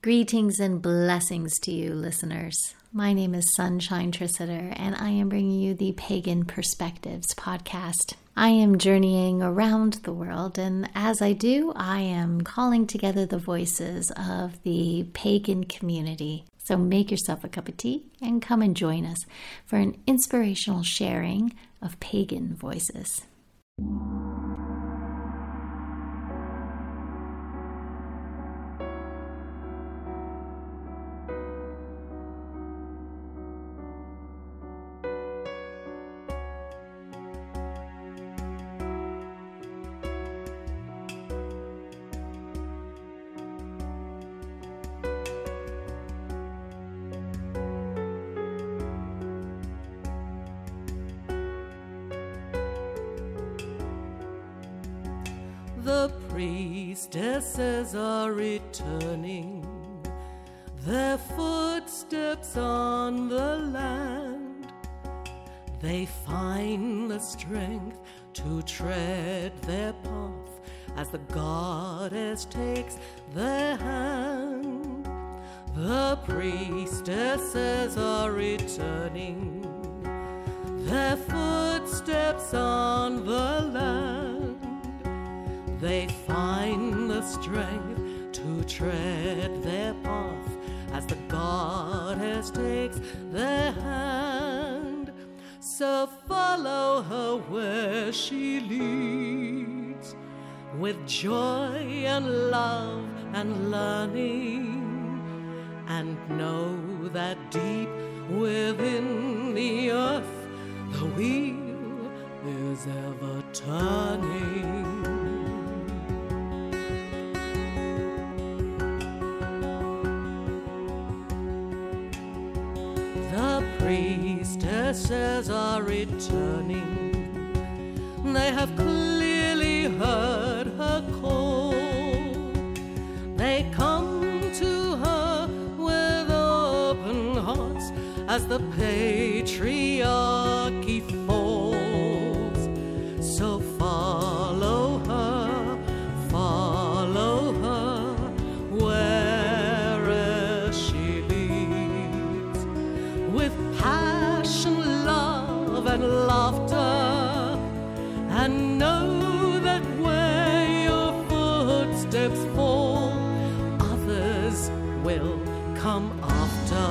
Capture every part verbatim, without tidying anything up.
Greetings and blessings to you, listeners. My name is Sunshine Trisitter, and I am bringing you the Pagan Perspectives podcast. I am journeying around the world, and as I do, I am calling together the voices of the pagan community. So make yourself a cup of tea and come and join us for an inspirational sharing of pagan voices. The priestesses are returning, their footsteps on the land. They find the strength to tread their path as the goddess takes their hand. The priestesses are returning, their footsteps on the land. They find the strength to tread their path as the goddess takes their hand. So follow her where she leads, with joy and love and learning, and know that deep within the earth the wheel is ever turning. Priestesses are returning, they have clearly heard her call. They come to her with open hearts as the patriarchy falls. So follow her, follow her, wherever she leads, with passion, love, and laughter, and know that where your footsteps fall, others will come after.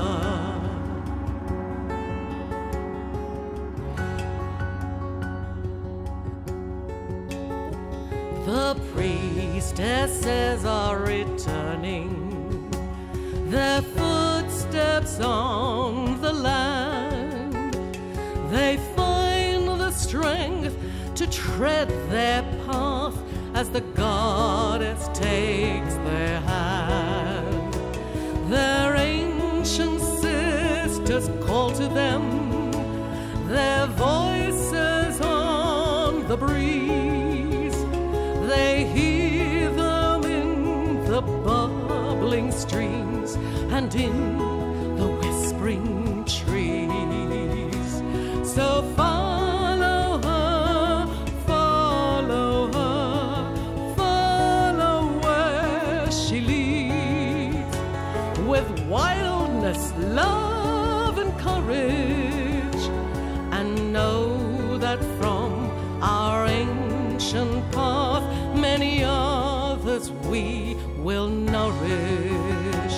The priestesses are returning, their footsteps on the land. They find the strength to tread their path as the goddess takes their hand. Their ancient sisters call to them, their voices on the breeze. They hear them in the bubbling streams and in the whispering trees. So follow her, follow her, follow where she leads, with wildness, love, and courage, and know that from our ancient path many others we will nourish.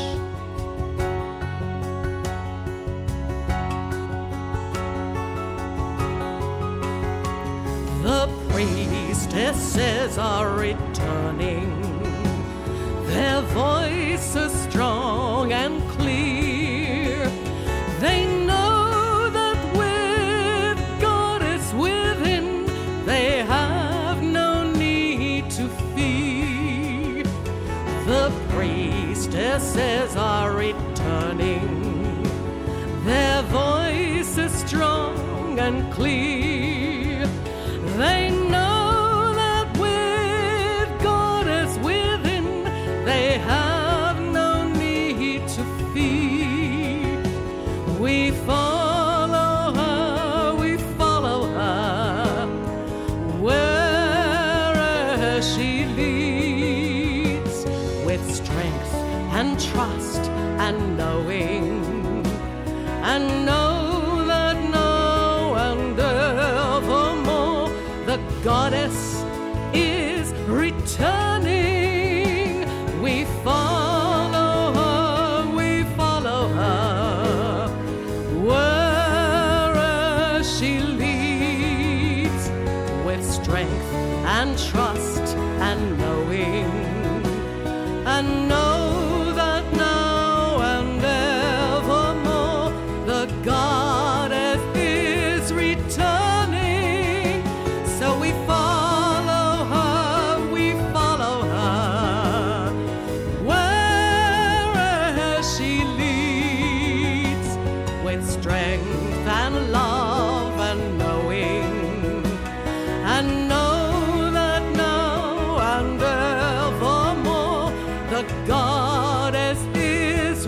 The priestesses are returning, their voices strong and clear. They know that with Goddess within, they have no need to fear. The priestesses are returning, their voices strong and clear. They know that with Goddess within, they have no need to fear. We follow her, we follow her, wherever she leads, with strength and and trust and knowing, and know that now and evermore the goddess is returning. We follow her, we follow her, wherever she leads, with strength and trust and knowing, and know that now and evermore the goddess is returning. So we follow her, we follow her, wherever she leads, with strength and love and knowing, and know that now and evermore the goddess is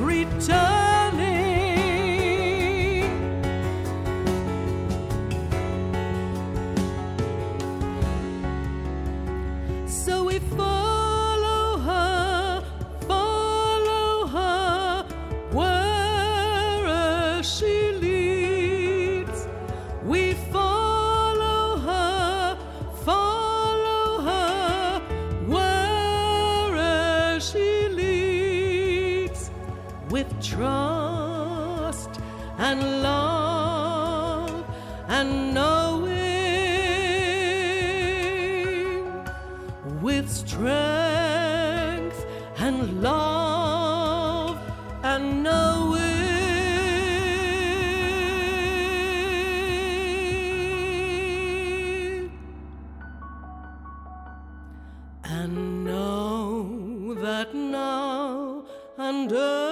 returning. So we follow her, follow her, wherever she leads. We follow her, follow her, wherever she leads, with trust and love and knowing, with strength and love and knowing. And know that now and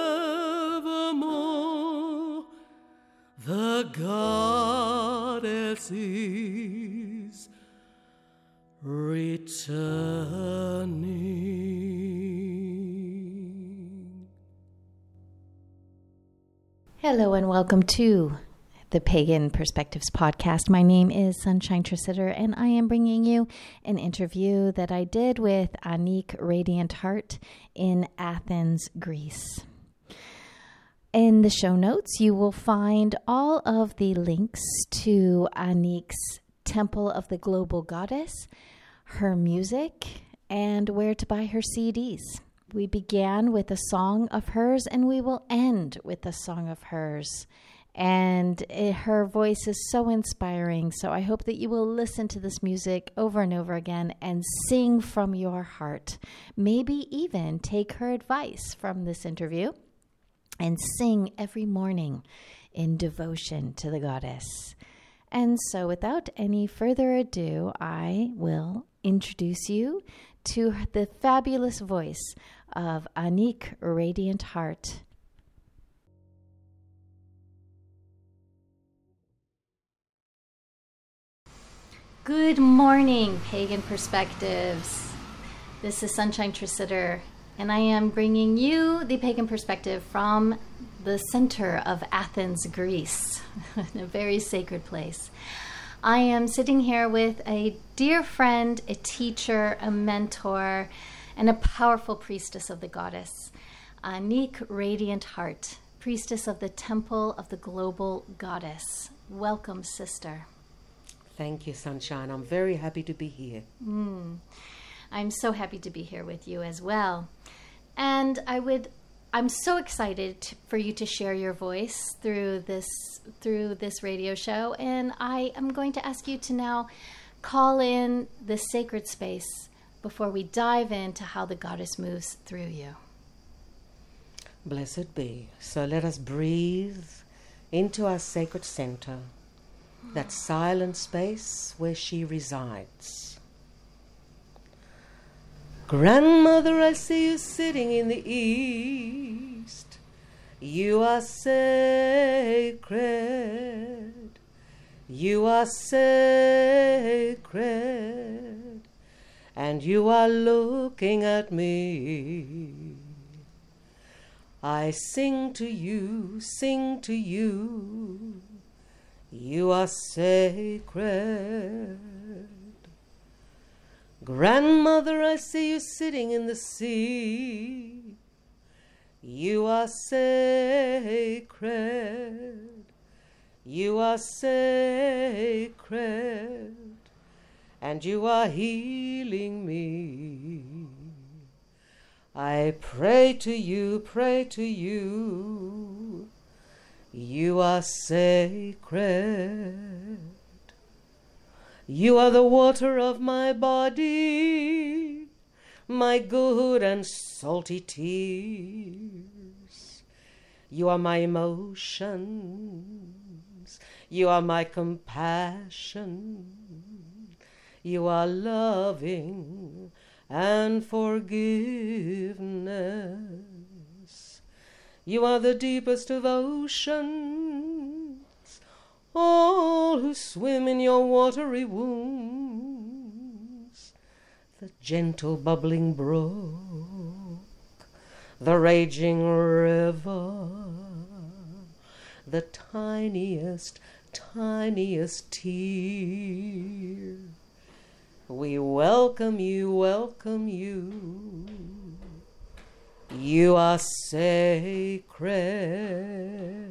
evermore the goddess is returning. Hello and welcome to the Pagan Perspectives podcast. My name is Sunshine Trisider, and I am bringing you an interview that I did with Anik Radiant Heart in Athens, Greece. In the show notes, you will find all of the links to Anik's Temple of the Global Goddess, her music, and where to buy her C Ds. We began with a song of hers, and we will end with a song of hers. And it, her voice is so inspiring. So I hope that you will listen to this music over and over again and sing from your heart. Maybe even take her advice from this interview and sing every morning in devotion to the goddess. And so without any further ado, I will introduce you to the fabulous voice of Anik Radiant Heart. Good morning, Pagan Perspectives. This is Sunshine Trisider, and I am bringing you the Pagan Perspective from the center of Athens, Greece, a very sacred place. I am sitting here with a dear friend, a teacher, a mentor, and a powerful priestess of the goddess, Anik Radiant Heart, priestess of the Temple of the Global Goddess. Welcome, sister. Thank you, Sunshine. I'm very happy to be here. Mm. I'm so happy to be here with you as well. And I would, I'm so excited to, for you to share your voice through this, through this radio show. And I am going to ask you to now call in the sacred space before we dive into how the goddess moves through you. Blessed be. So let us breathe into our sacred center, that silent space where she resides. Grandmother, I see you sitting in the east. You are sacred. You are sacred. And you are looking at me. I sing to you, sing to you. You are sacred. Grandmother, I see you sitting in the sea. You are sacred. You are sacred. And you are healing me. I pray to you, pray to you. You are sacred. You are the water of my body, my good and salty tears. You are my emotions. You are my compassion. You are loving and forgiveness. You are the deepest of oceans. All who swim in your watery wombs. The gentle bubbling brook, the raging river, the tiniest, tiniest tear. We welcome you, welcome you. You are sacred.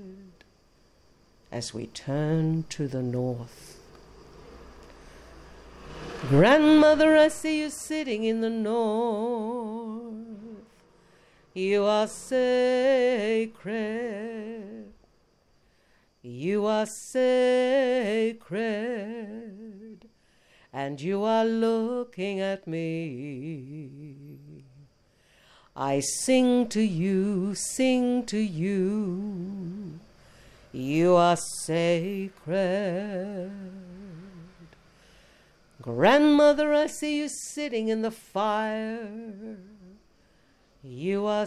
As we turn to the north. Grandmother, I see you sitting in the north. You are sacred. You are sacred. And you are looking at me. I sing to you, sing to you. You are sacred. Grandmother, I see you sitting in the fire. You are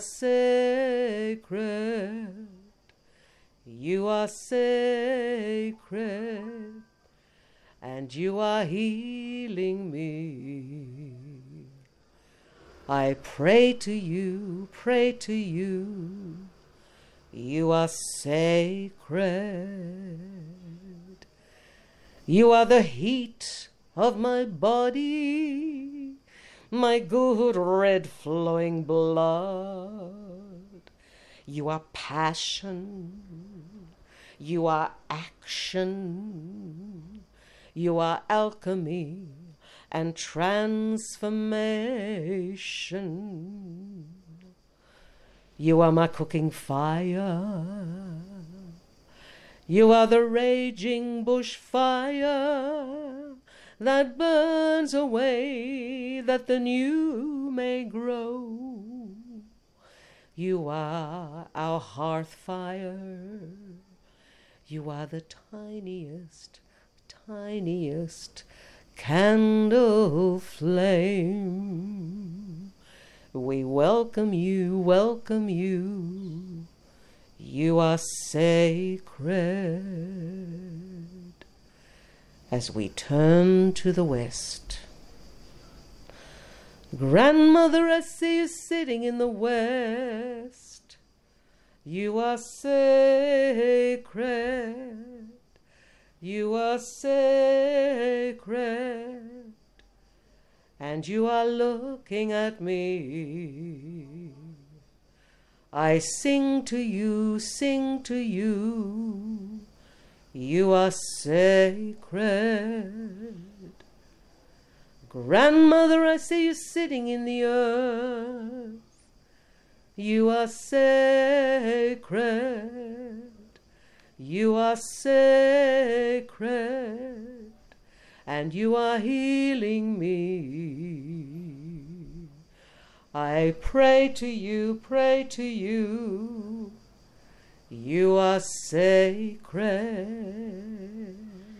sacred. You are sacred. And you are healing me. I pray to you, pray to you. You are sacred. You are the heat of my body, my good red flowing blood. You are passion. You are action. You are alchemy and transformation. You are my cooking fire. You are the raging bushfire that burns away that the new may grow. You are our hearth fire. You are the tiniest, tiniest candle flame. We welcome you, welcome you. You are sacred. As we turn to the west. Grandmother, I see you sitting in the west. You are sacred. You are sacred. And you are looking at me. I sing to you, sing to you. You are sacred. Grandmother, I see you sitting in the earth. You are sacred. You are sacred. And you are healing me. I pray to you, pray to you. You are sacred.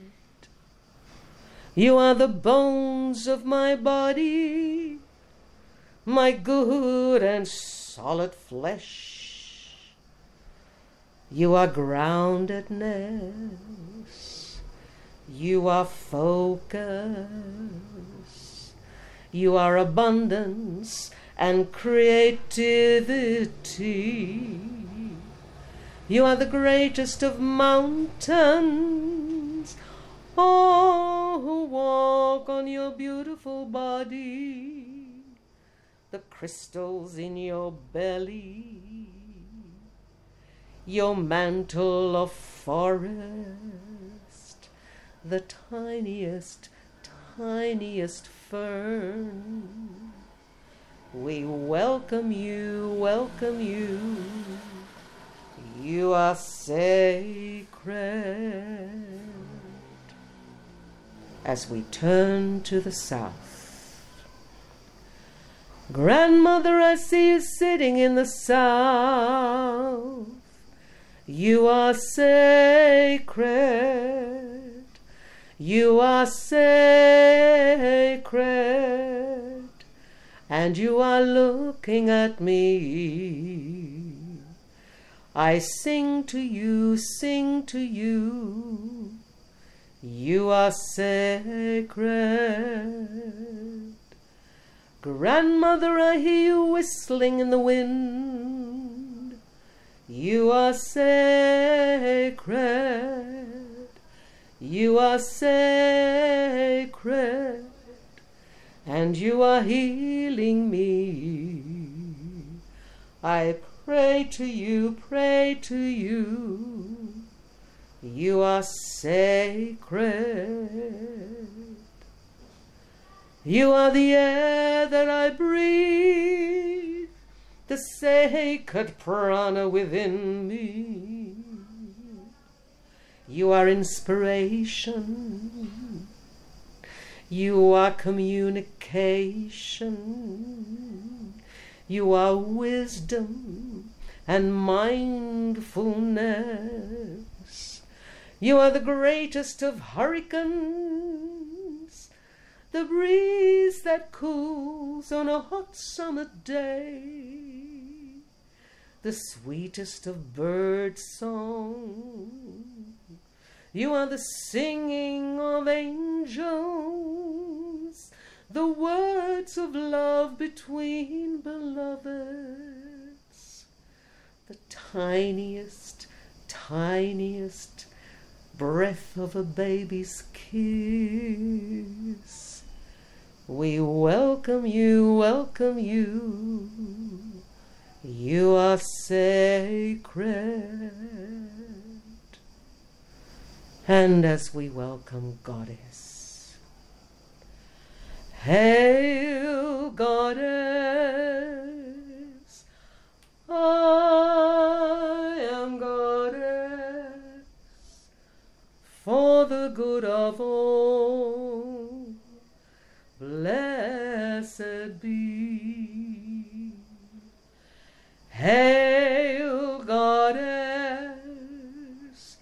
You are the bones of my body, my good and solid flesh. You are groundedness. You are focus. You are abundance and creativity. You are the greatest of mountains. Oh, who walk on your beautiful body. the crystals in your belly, your mantle of forest, the tiniest, tiniest fern. We welcome you, welcome you. You are sacred. As we turn to the south, Grandmother, I see you sitting in the south. You are sacred. You are sacred. And you are looking at me. I sing to you, sing to you. You are sacred. Grandmother, I hear you whistling in the wind. You are sacred. You are sacred. And you are healing me. I pray to you, pray to you. You are sacred. You are the air that I breathe, the sacred prana within me. You are inspiration. You are communication. You are wisdom and mindfulness. You are the greatest of hurricanes, the breeze that cools on a hot summer day, the sweetest of bird song. You are the singing of angels, the words of love between beloveds, the tiniest, tiniest breath of a baby's kiss. We welcome you, welcome you. You are sacred. And as we welcome Goddess, hail Goddess, I am Goddess, for the good of all, blessed be. Hail Goddess,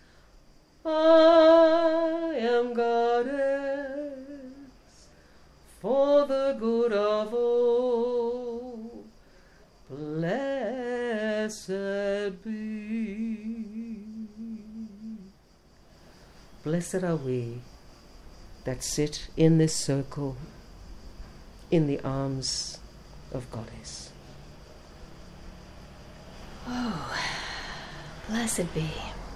I am Goddess, for the good of all, blessed be. Blessed are we that sit in this circle in the arms of Goddess. Oh, blessed be.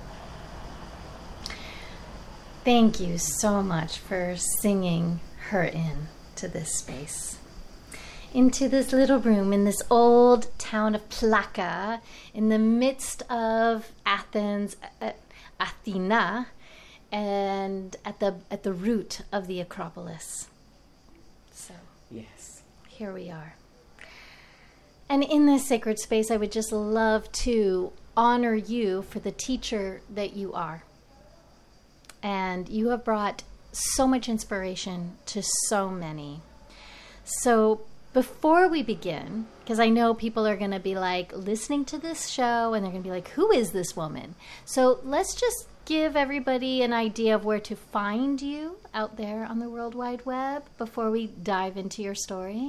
Thank you so much for singing her in to this space, into this little room in this old town of Plaka, in the midst of Athens, uh, Athena, and at the at the root of the Acropolis. So yes, here we are. And in this sacred space, I would just love to honor you for the teacher that you are. And you have brought so much inspiration to so many. So before we begin, because I know people are going to be like listening to this show and they're going to be like, who is this woman? So let's just give everybody an idea of where to find you out there on the World Wide Web before we dive into your story.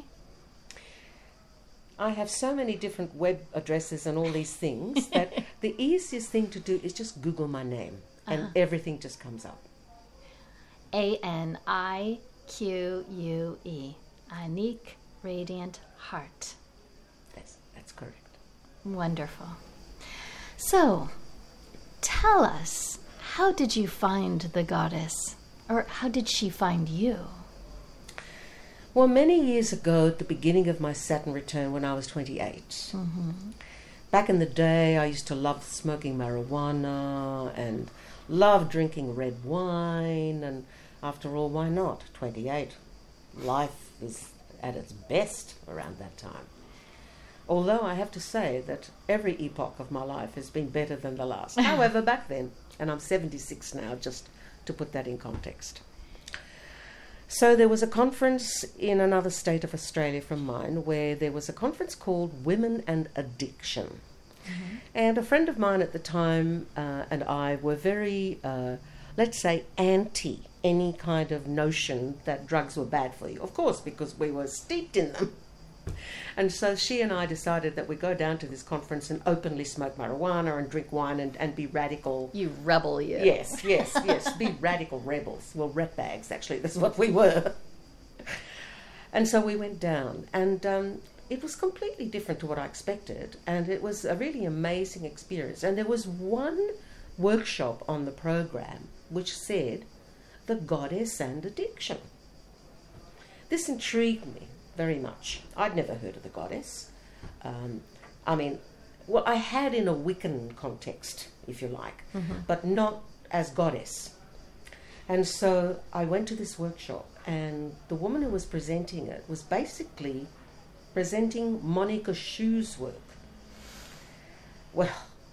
I have so many different web addresses and all these things that the easiest thing to do is just Google my name and uh-huh. everything just comes up. A N I Q U E. Anique Radiant Heart. That's, that's correct. Wonderful. So, tell us, how did you find the goddess? Or how did she find you? Well, many years ago, at the beginning of my Saturn return when I was twenty-eight, mm-hmm. back in the day, I used to love smoking marijuana and love drinking red wine. And after all, why not? twenty-eight. Life is at its best around that time. Although I have to say that every epoch of my life has been better than the last. However, back then, and I'm seventy-six now, just to put that in context. So there was a conference in another state of Australia from mine where there was a conference called Women and Addiction. Mm-hmm. And a friend of mine at the time uh, and I were very, uh, let's say, anti any kind of notion that drugs were bad for you. Of course, because we were steeped in them. And so she and I decided that we'd go down to this conference and openly smoke marijuana and drink wine and, and be radical. You rebel, you. Yes, yes, yes. Be radical rebels. Well, rat bags, actually. That's what we were. And so we went down. And um, it was completely different to what I expected. And it was a really amazing experience. And there was one workshop on the program which said, The Goddess and Addiction. This intrigued me very much. I'd never heard of the Goddess. Um, I mean, well, I had in a Wiccan context, if you like, mm-hmm. but not as goddess. And so I went to this workshop, and the woman who was presenting it was basically presenting Monica Shue's work. Well,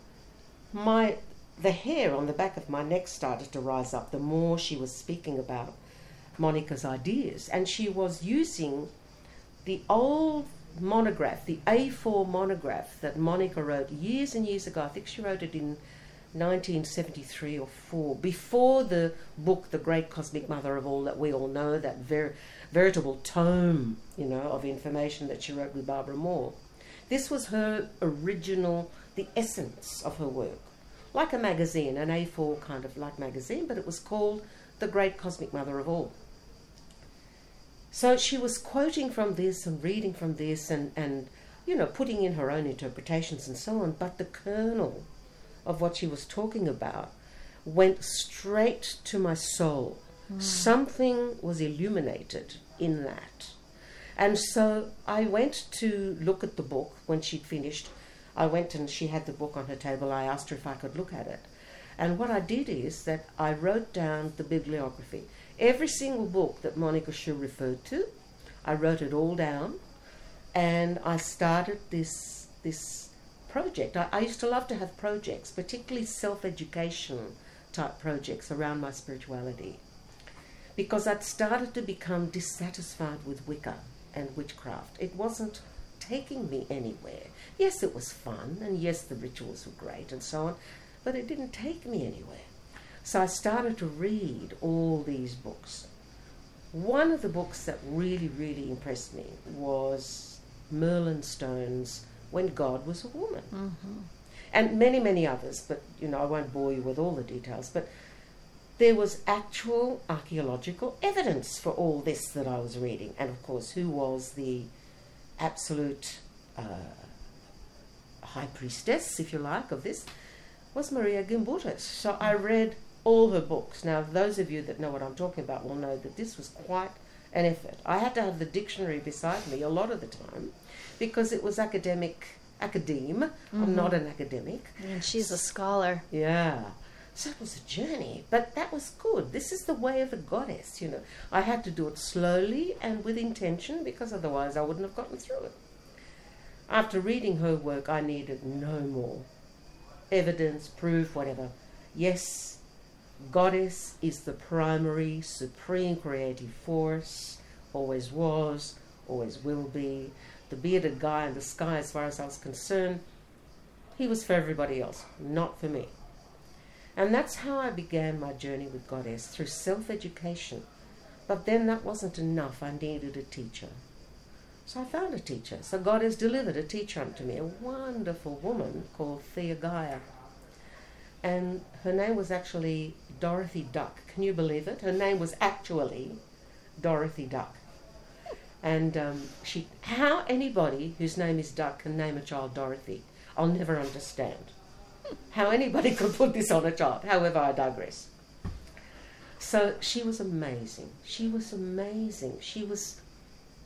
my the hair on the back of my neck started to rise up the more she was speaking about Monica's ideas, and she was using the old monograph, the A four monograph that Monica wrote years and years ago. I think she wrote it in nineteen seventy-three or four, before the book, The Great Cosmic Mother of All, that we all know, that ver- veritable tome, you know, of information that she wrote with Barbara Moore. This was her original, the essence of her work. Like a magazine, an A four kind of like magazine, but it was called The Great Cosmic Mother of All. So she was quoting from this and reading from this and, and, you know, putting in her own interpretations and so on. But the kernel of what she was talking about went straight to my soul. Mm. Something was illuminated in that. And so I went to look at the book when she'd finished. I went and she had the book on her table. I asked her if I could look at it. And what I did is that I wrote down the bibliography. Every single book that Monica Shue referred to, I wrote it all down, and I started this this project. I, I used to love to have projects, particularly self-education type projects around my spirituality, because I'd started to become dissatisfied with Wicca and witchcraft. It wasn't taking me anywhere. Yes, it was fun, and yes, the rituals were great and so on, but it didn't take me anywhere. So I started to read all these books. One of the books that really, really impressed me was Merlin Stone's When God Was a Woman. Mm-hmm. And many, many others, but, you know, I won't bore you with all the details, but there was actual archaeological evidence for all this that I was reading. And, of course, who was the absolute uh, high priestess, if you like, of this, was Maria Gimbutas. So I read all her books. Now, those of you that know what I'm talking about will know that this was quite an effort. I had to have the dictionary beside me a lot of the time because it was academic, academe. Mm-hmm. I'm not an academic. And she's a scholar. Yeah. So it was a journey, but that was good. This is the way of a goddess, you know. I had to do it slowly and with intention because otherwise I wouldn't have gotten through it. After reading her work, I needed no more evidence, proof, whatever. Yes, Goddess is the primary, supreme creative force, always was, always will be. The bearded guy in the sky, as far as I was concerned, he was for everybody else, not for me. And that's how I began my journey with Goddess, through self-education. But then that wasn't enough. I needed a teacher. So I found a teacher. So Goddess delivered a teacher unto me, a wonderful woman called Thea Gaia. And her name was actually Dorothy Duck. Can you believe it? Her name was actually Dorothy Duck. And um, she, how anybody whose name is Duck can name a child Dorothy, I'll never understand. How anybody could put this on a child. However, I digress. So she was amazing. She was amazing. She was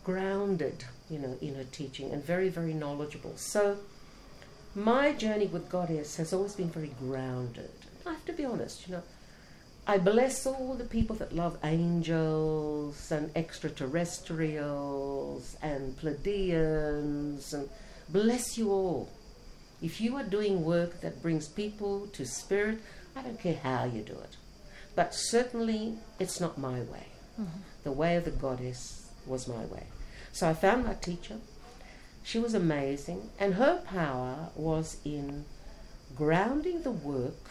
grounded, you know, in her teaching, and very, very knowledgeable. So my journey with Goddess has always been very grounded. I have to be honest, you know. I bless all the people that love angels and extraterrestrials and Pleiadians, and bless you all. If you are doing work that brings people to spirit, I don't care how you do it. But certainly it's not my way. Mm-hmm. The way of the Goddess was my way. So I found my teacher. She was amazing. And her power was in grounding the work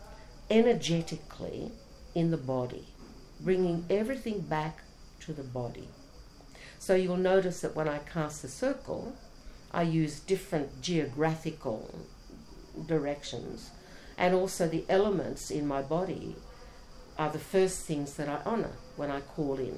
energetically in the body, bringing everything back to the body. So you'll notice that when I cast the circle, I use different geographical directions, and also the elements in my body are the first things that I honor when I call in.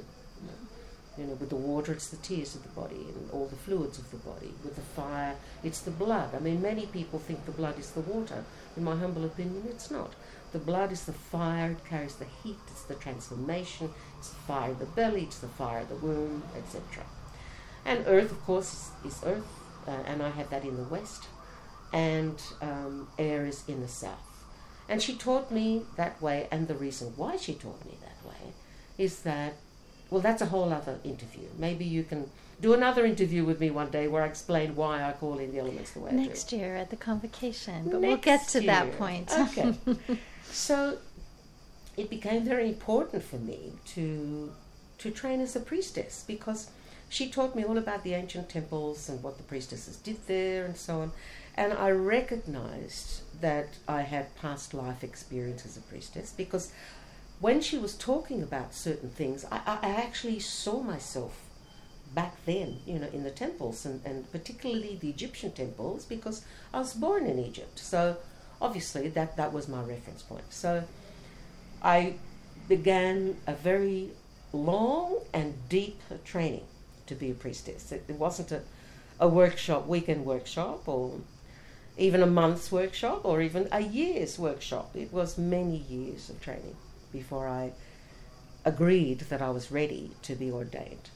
You know, with the water, it's the tears of the body and all the fluids of the body. With the fire, it's the blood. I mean, many people think the blood is the water. In my humble opinion, it's not. The blood is the fire, it carries the heat, it's the transformation, it's the fire of the belly, it's the fire of the womb, et cetera. And earth, of course, is, is earth, uh, and I have that in the west, and um, air is in the south. And she taught me that way, and the reason why she taught me that way is that, well, that's a whole other interview. Maybe you can do another interview with me one day where I explain why I call in the elements the way I do. Next year at the convocation, but Next we'll get to year. that point. Okay. So it became very important for me to to train as a priestess, because she taught me all about the ancient temples and what the priestesses did there and so on. And I recognized that I had past life experience as a priestess, because when she was talking about certain things, I, I actually saw myself back then, you know, in the temples, and, and particularly the Egyptian temples, because I was born in Egypt. So obviously that, that was my reference point. So I began a very long and deep training to be a priestess. It, it wasn't a, a workshop, weekend workshop, or even a month's workshop, or even a year's workshop. It was many years of training before I agreed that I was ready to be ordained.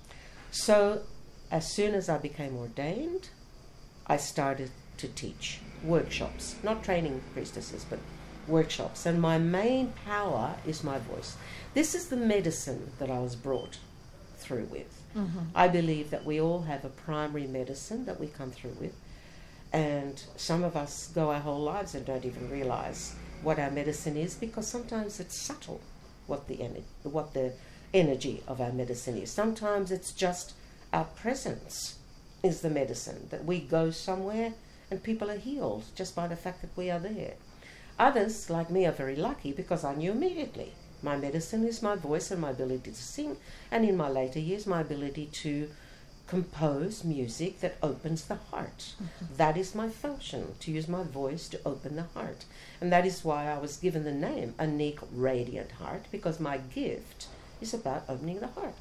So as soon as I became ordained, I started to teach workshops, not training priestesses, but workshops. And my main power is my voice. This is the medicine that I was brought through with. Mm-hmm. I believe that we all have a primary medicine that we come through with, and some of us go our whole lives and don't even realize what our medicine is, because sometimes it's subtle what the ener- what the energy of our medicine is. Sometimes it's just our presence is the medicine, that we go somewhere and people are healed just by the fact that we are there. Others, like me, are very lucky because I knew immediately. My medicine is my voice and my ability to sing, and in my later years, my ability to compose music that opens the heart. Mm-hmm. That is my function, to use my voice to open the heart. And that is why I was given the name Anique Radiant Heart, because my gift is about opening the heart.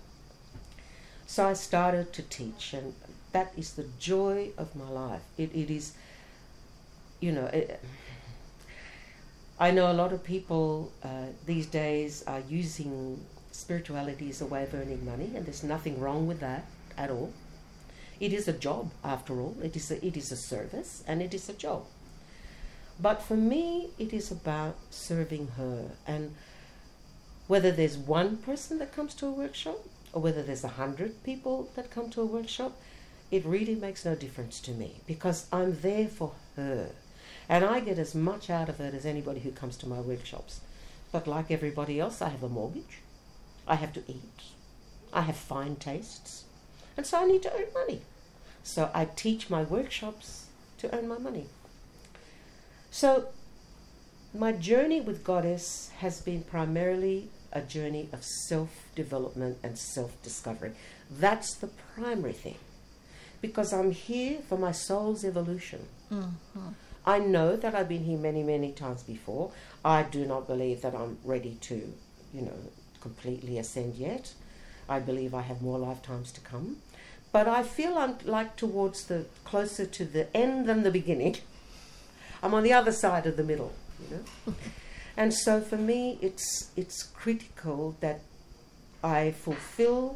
So I started to teach, and that is the joy of my life. It, it is, you know, it, I know a lot of people uh, these days are using spirituality as a way of earning money, and there's nothing wrong with that at all. It is a job, after all. It is a, it is a service, and it is a job. But for me, it is about serving her. And whether there's one person that comes to a workshop, or whether there's a hundred people that come to a workshop, it really makes no difference to me, because I'm there for her. And I get as much out of it as anybody who comes to my workshops. But like everybody else, I have a mortgage. I have to eat. I have fine tastes. And so I need to earn money. So I teach my workshops to earn my money. So my journey with Goddess has been primarily a journey of self-development and self-discovery. That's the primary thing. Because I'm here for my soul's evolution. Mm-hmm. I know that I've been here many, many times before. I do not believe that I'm ready to, you know, completely ascend yet. I believe I have more lifetimes to come. But I feel I'm like towards the, closer to the end than the beginning. I'm on the other side of the middle, you know. And so for me, it's it's critical that I fulfill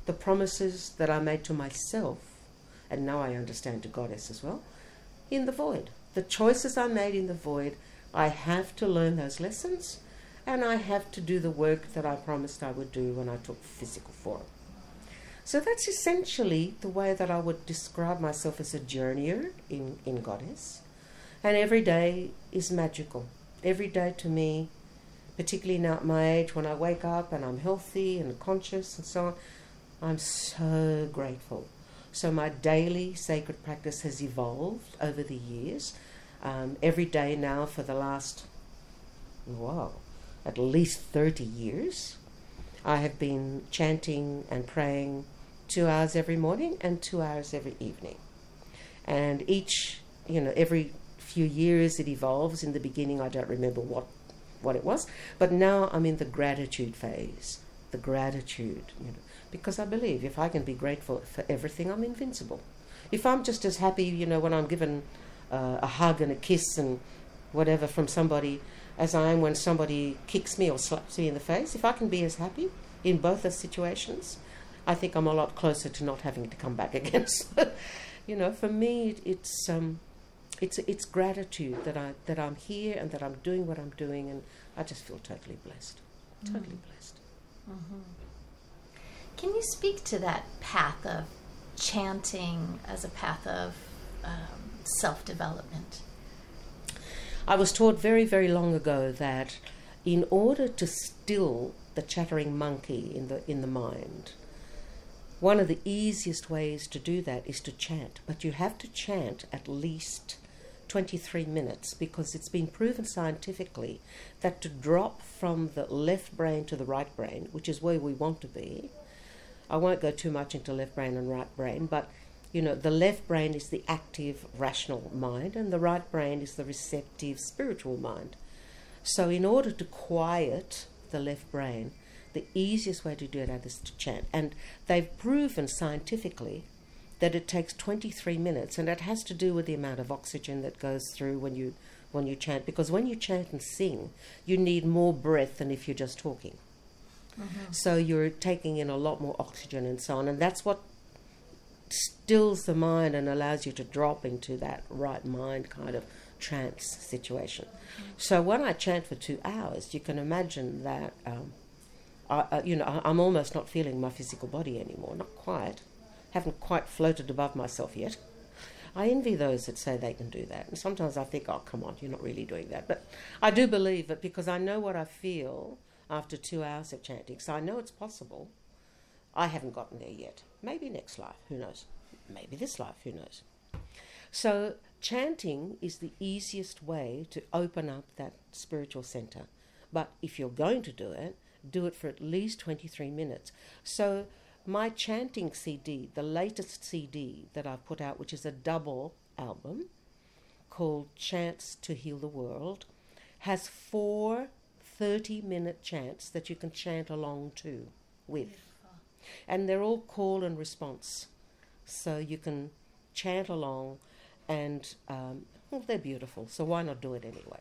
the promises that I made to myself, and now I understand to Goddess as well, in the void. The choices I made in the void, I have to learn those lessons, and I have to do the work that I promised I would do when I took physical form. So that's essentially the way that I would describe myself as a journeyer in, in Goddess. And every day is magical. Every day to me, particularly now at my age, when I wake up and I'm healthy and conscious and so on, I'm so grateful. So my daily sacred practice has evolved over the years. Um, every day now for the last, wow, at least thirty years, I have been chanting and praying two hours every morning and two hours every evening. And each, you know, every few years it evolves. In the beginning I don't remember what, what it was, but now I'm in the gratitude phase. The gratitude, you know, because I believe if I can be grateful for everything, I'm invincible. If I'm just as happy, you know, when I'm given uh, a hug and a kiss and whatever from somebody as I am when somebody kicks me or slaps me in the face, if I can be as happy in both those situations, I think I'm a lot closer to not having to come back again. So, you know, for me, it, it's um, it's it's gratitude that I that I'm here and that I'm doing what I'm doing, and I just feel totally blessed, mm-hmm. totally blessed. Mm-hmm. Can you speak to that path of chanting as a path of um, self-development? I was taught very, very long ago that in order to still the chattering monkey in the in the mind, one of the easiest ways to do that is to chant. But you have to chant at least twenty-three minutes, because it's been proven scientifically that to drop from the left brain to the right brain, which is where we want to be, I won't go too much into left brain and right brain, but you know, the left brain is the active, rational mind, and the right brain is the receptive, spiritual mind. So in order to quiet the left brain, the easiest way to do that is to chant. And they've proven scientifically that it takes twenty-three minutes, and it has to do with the amount of oxygen that goes through when you when you chant. Because when you chant and sing, you need more breath than if you're just talking. Mm-hmm. So you're taking in a lot more oxygen and so on, and that's what stills the mind and allows you to drop into that right mind kind of trance situation. Mm-hmm. So when I chant for two hours, you can imagine that, um, I, uh, you know, I, I'm almost not feeling my physical body anymore, not quite. Haven't quite floated above myself yet. I envy those that say they can do that. And sometimes I think, oh, come on, you're not really doing that. But I do believe it because I know what I feel after two hours of chanting. So I know it's possible. I haven't gotten there yet. Maybe next life, who knows? Maybe this life, who knows? So chanting is the easiest way to open up that spiritual center. But if you're going to do it, do it for at least twenty-three minutes. So my chanting C D, the latest C D that I've put out, which is a double album called Chants to Heal the World, has four thirty-minute chants that you can chant along to with. Beautiful. And they're all call and response. So you can chant along and, um, well, they're beautiful. So why not do it anyway?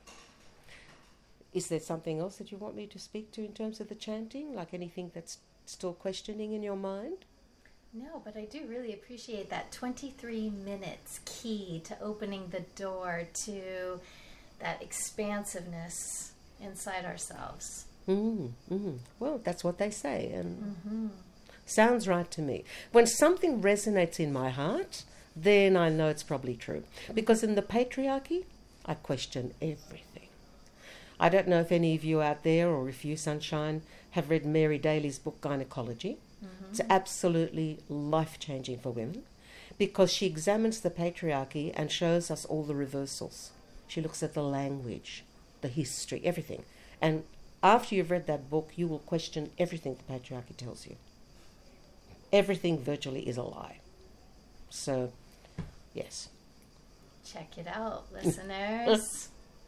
Is there something else that you want me to speak to in terms of the chanting? Like anything that's still questioning in your mind? No, but I do really appreciate that twenty-three minutes key to opening the door to that expansiveness inside ourselves. Mm, mm. Well, that's what they say, and mm-hmm. sounds right to me. When something resonates in my heart, then I know it's probably true. Because in the patriarchy, I question everything. I don't know if any of you out there, or if you, Sunshine, have read Mary Daly's book, Gynecology. Mm-hmm. It's absolutely life-changing for women because she examines the patriarchy and shows us all the reversals. She looks at the language, the history, everything. And after you've read that book, you will question everything the patriarchy tells you. Everything virtually is a lie. So, yes. Check it out, listeners.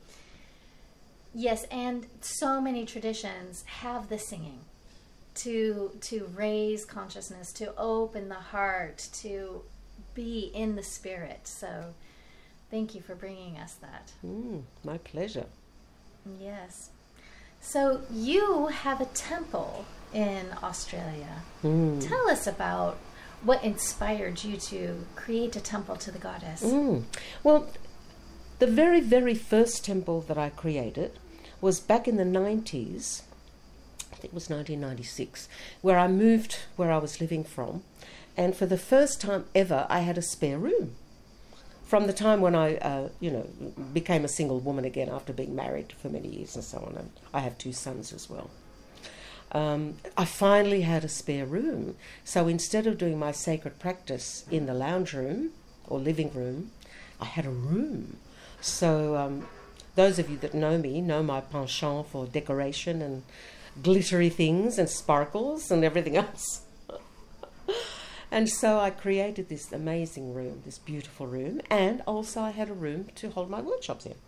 Yes, and so many traditions have the singing to to raise consciousness, to open the heart, to be in the spirit. So thank you for bringing us that. Mm, my pleasure. Yes. So you have a temple in Australia. Mm. Tell us about what inspired you to create a temple to the goddess. Mm. Well, the very, very first temple that I created was back in the nineties. I think it was nineteen ninety-six, where I moved where I was living from. And for the first time ever, I had a spare room. From the time when I, uh, you know, became a single woman again after being married for many years and so on. And I have two sons as well. Um, I finally had a spare room. So instead of doing my sacred practice in the lounge room or living room, I had a room. So um, those of you that know me know my penchant for decoration and glittery things and sparkles and everything else. And so I created this amazing room, this beautiful room, and also I had a room to hold my workshops in.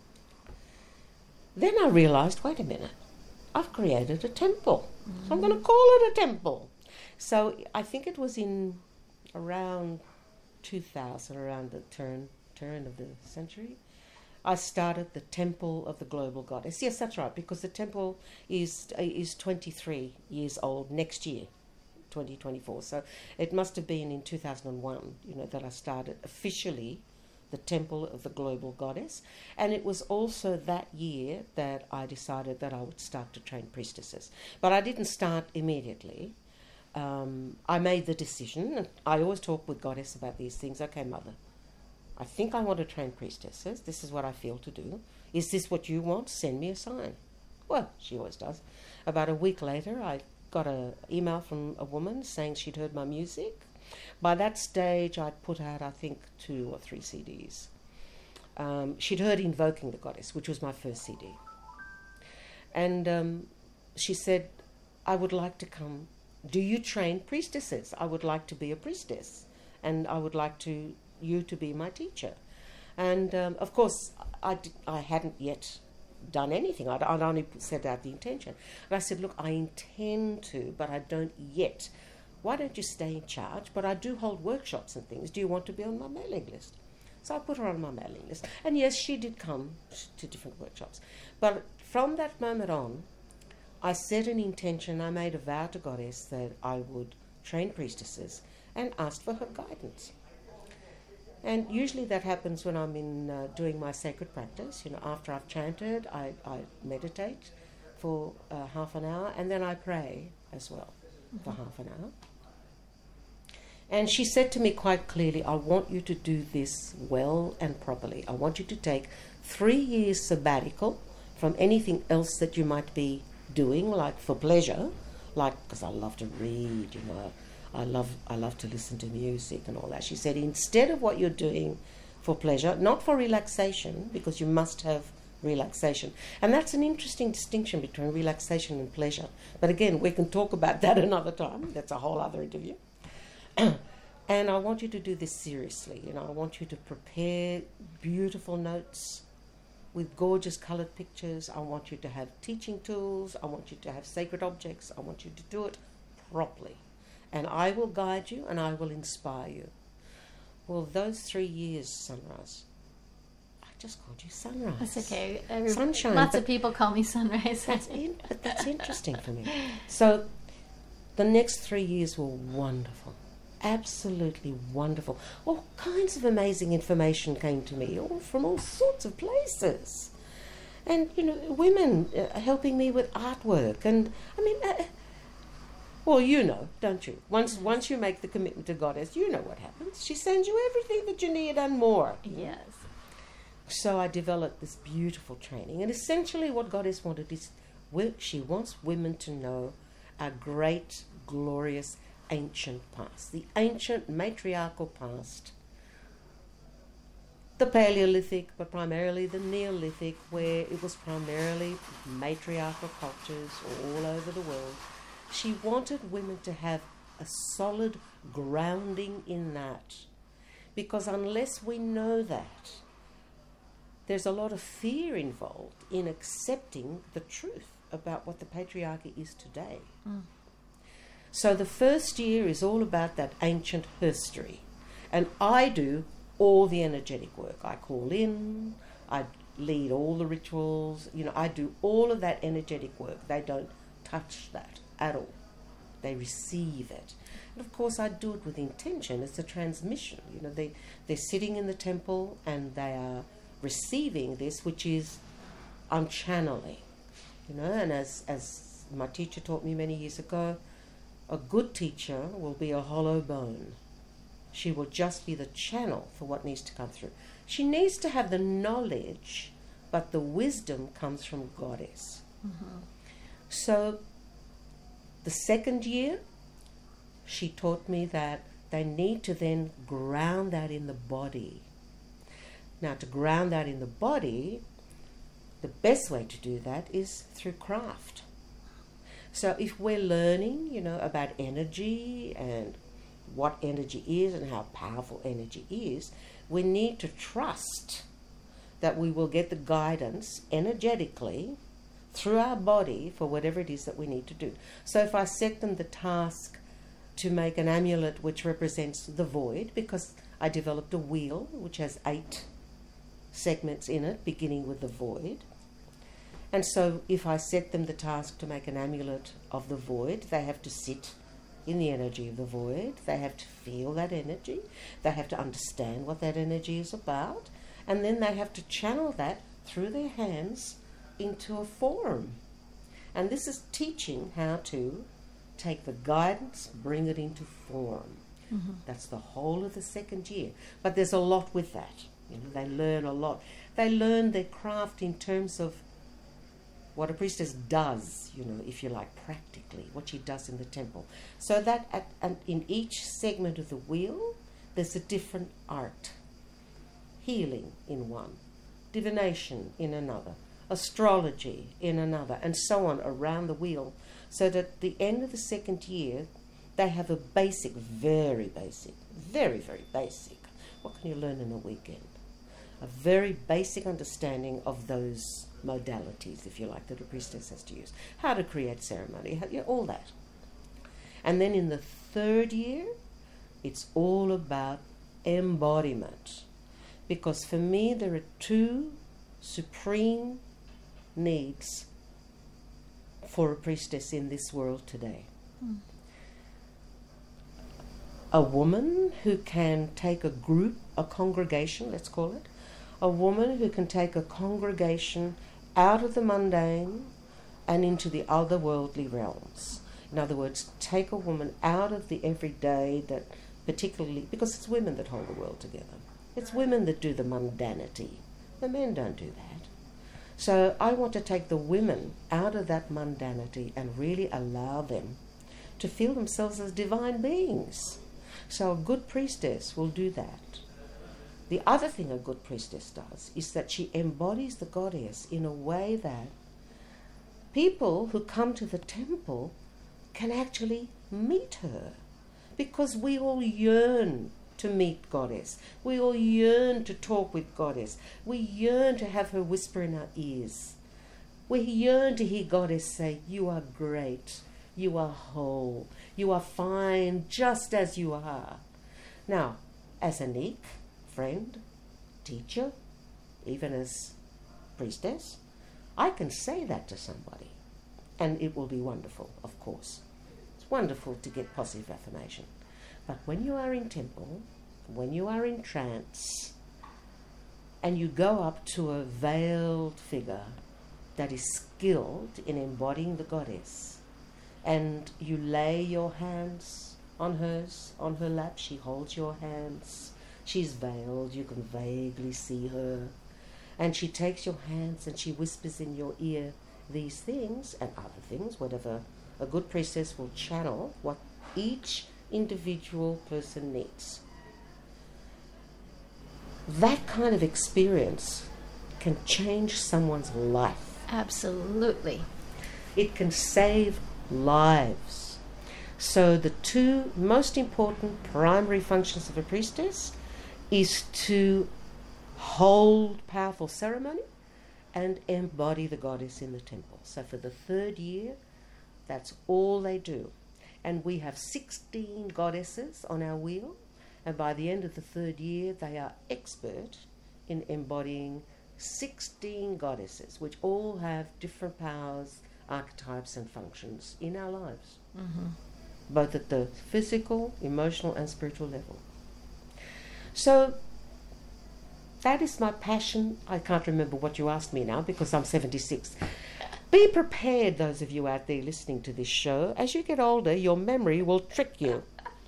Then I realised, wait a minute, I've created a temple. Mm. So I'm going to call it a temple. So I think it was in around two thousand, around the turn turn of the century, I started the Temple of the Global Goddess. Yes, that's right, because the temple is uh, is twenty-three years old next year, twenty twenty-four. So it must have been in two thousand one, you know, that I started officially the Temple of the Global Goddess. And it was also that year that I decided that I would start to train priestesses. But I didn't start immediately. Um, I made the decision, and I always talk with Goddess about these things. Okay, Mother, I think I want to train priestesses. This is what I feel to do. Is this what you want? Send me a sign. Well, she always does. About a week later, I got an email from a woman saying she'd heard my music. By that stage, I'd put out, I think, two or three C Ds. Um, she'd heard Invoking the Goddess, which was my first C D. And um, she said, I would like to come. Do you train priestesses? I would like to be a priestess. And I would like to you to be my teacher. And um, of course, I, d- I hadn't yet done anything. I'd, I'd only set out the intention. And I said, look, I intend to, but I don't yet. Why don't you stay in charge? But I do hold workshops and things. Do you want to be on my mailing list? So I put her on my mailing list. And yes, she did come to different workshops. But from that moment on, I set an intention. I made a vow to Goddess that I would train priestesses and asked for her guidance. And usually that happens when I'm in uh, doing my sacred practice. You know, after I've chanted, I, I meditate for uh, half an hour, and then I pray as well mm-hmm. for half an hour. And she said to me quite clearly, I want you to do this well and properly. I want you to take three years sabbatical from anything else that you might be doing, like for pleasure, like, because I love to read, you know, I love I love to listen to music and all that. She said, instead of what you're doing for pleasure, not for relaxation, because you must have relaxation. And that's an interesting distinction between relaxation and pleasure. But again, we can talk about that another time. That's a whole other interview. And I want you to do this seriously. You know, I want you to prepare beautiful notes with gorgeous coloured pictures. I want you to have teaching tools. I want you to have sacred objects. I want you to do it properly. And I will guide you and I will inspire you. Well, those three years, Sunrise, I just called you Sunrise. That's okay. Every, Sunshine. Lots of people call me Sunrise. That's, in, but that's interesting for me. So the next three years were wonderful. Absolutely wonderful. All kinds of amazing information came to me, all from all sorts of places. And, you know, women uh, helping me with artwork. And, I mean... Uh, Well, you know, don't you? Once once you make the commitment to Goddess, you know what happens. She sends you everything that you need and more. Yes. So I developed this beautiful training. And essentially what Goddess wanted is, she wants women to know our great, glorious, ancient past. The ancient matriarchal past. The Paleolithic, but primarily the Neolithic, where it was primarily matriarchal cultures all over the world. She wanted women to have a solid grounding in that. Because unless we know that, there's a lot of fear involved in accepting the truth about what the patriarchy is today. Mm. So the first year is all about that ancient history. And I do all the energetic work. I call in, I lead all the rituals. You know, I do all of that energetic work. They don't touch that at all. They receive it. And of course, I do it with intention. It's a transmission. You know, they, they're sitting in the temple and they are receiving this, which is, I'm channeling. You know, and as, as my teacher taught me many years ago, a good teacher will be a hollow bone. She will just be the channel for what needs to come through. She needs to have the knowledge, but the wisdom comes from Goddess. Mm-hmm. So the second year, she taught me that they need to then ground that in the body. Now, to ground that in the body, the best way to do that is through craft. So if we're learning, you know, about energy and what energy is and how powerful energy is, we need to trust that we will get the guidance energetically through our body for whatever it is that we need to do. So if I set them the task to make an amulet which represents the void, because I developed a wheel which has eight segments in it, beginning with the void. And so if I set them the task to make an amulet of the void, they have to sit in the energy of the void. They have to feel that energy. They have to understand what that energy is about. And then they have to channel that through their hands into a form. And this is teaching how to take the guidance, bring it into form. Mm-hmm. That's the whole of the second year. But there's a lot with that. You know, they learn a lot. They learn their craft in terms of what a priestess does, you know, if you like, practically, what she does in the temple. So that at, and in each segment of the wheel, there's a different art. Healing in one, divination in another, astrology in another, and so on around the wheel. So that at the end of the second year, they have a basic, very basic, very, very basic. What can you learn in a weekend? A very basic understanding of those modalities, if you like, that a priestess has to use. How to create ceremony, how, you know, all that. And then in the third year, it's all about embodiment. Because for me, there are two supreme needs for a priestess in this world today. Mm. A woman who can take a group, a congregation, let's call it, a woman who can take a congregation out of the mundane and into the otherworldly realms. In other words, take a woman out of the everyday that particularly, because it's women that hold the world together. It's women that do the mundanity. The men don't do that. So I want to take the women out of that mundanity and really allow them to feel themselves as divine beings. So a good priestess will do that. The other thing a good priestess does is that she embodies the goddess in a way that people who come to the temple can actually meet her, because we all yearn to meet Goddess. We all yearn to talk with Goddess. We yearn to have her whisper in our ears. We yearn to hear Goddess say, "You are great, you are whole, you are fine just as you are." Now, as a Nick, friend, teacher, even as priestess, I can say that to somebody, and it will be wonderful, of course. It's wonderful to get positive affirmation. But when you are in temple, when you are in trance, and you go up to a veiled figure that is skilled in embodying the goddess, and you lay your hands on hers, on her lap, she holds your hands, she's veiled, you can vaguely see her, and she takes your hands and she whispers in your ear these things and other things, whatever a good priestess will channel, what each individual person needs. That kind of experience can change someone's life. Absolutely. It can save lives. So the two most important primary functions of a priestess is to hold powerful ceremony and embody the goddess in the temple. So for the third year, that's all they do. And we have sixteen goddesses on our wheel, and by the end of the third year, they are expert in embodying sixteen goddesses, which all have different powers, archetypes, and functions in our lives, Mm-hmm. both at the physical, emotional, and spiritual level. So that is my passion. I can't remember what you asked me now because I'm seventy-six. Be prepared, those of you out there listening to this show. As you get older, your memory will trick you.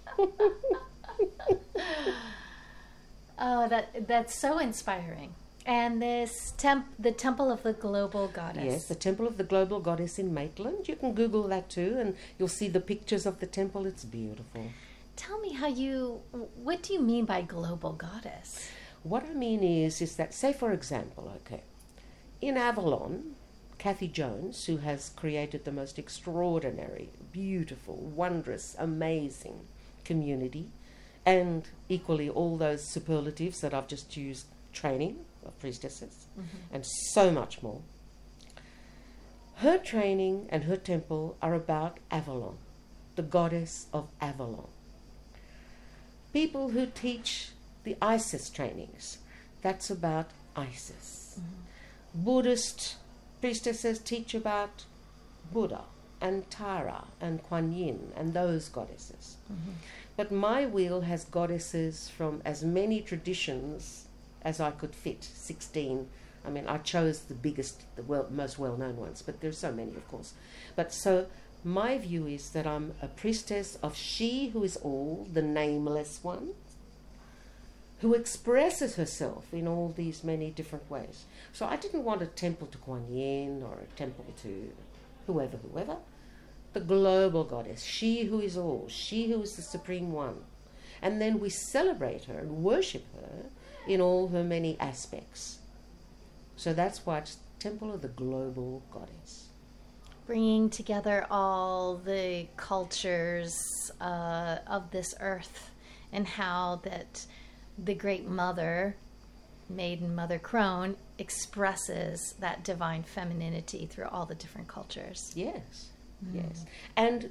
Oh, that that's so inspiring. And this temp, the Temple of the Global Goddess. Yes, the Temple of the Global Goddess in Maitland. You can Google that too, and you'll see the pictures of the temple. It's beautiful. Tell me how you. What do you mean by global goddess? What I mean is, is that, say for example, okay, in Avalon, Kathy Jones, who has created the most extraordinary, beautiful, wondrous, amazing community, and equally all those superlatives that I've just used, training of priestesses, Mm-hmm. and so much more. Her training and her temple are about Avalon, the goddess of Avalon. People who teach the Isis trainings, that's about Isis. Mm-hmm. Buddhist priestesses teach about Buddha and Tara and Kuan Yin and those goddesses. Mm-hmm. But my wheel has goddesses from as many traditions as I could fit, sixteen. I mean, I chose the biggest, the well, most well-known ones, but there's so many, of course. But so my view is that I'm a priestess of She who is all, the nameless one, who expresses herself in all these many different ways. So I didn't want a temple to Kuan Yin or a temple to whoever, whoever. The global goddess, She who is all, She who is the Supreme One. And then we celebrate her and worship her in all her many aspects. So that's why it's Temple of the Global Goddess. Bringing together all the cultures uh, of this earth, and how that the Great Mother, Maiden Mother Crone, expresses that divine femininity through all the different cultures. Yes, yes. And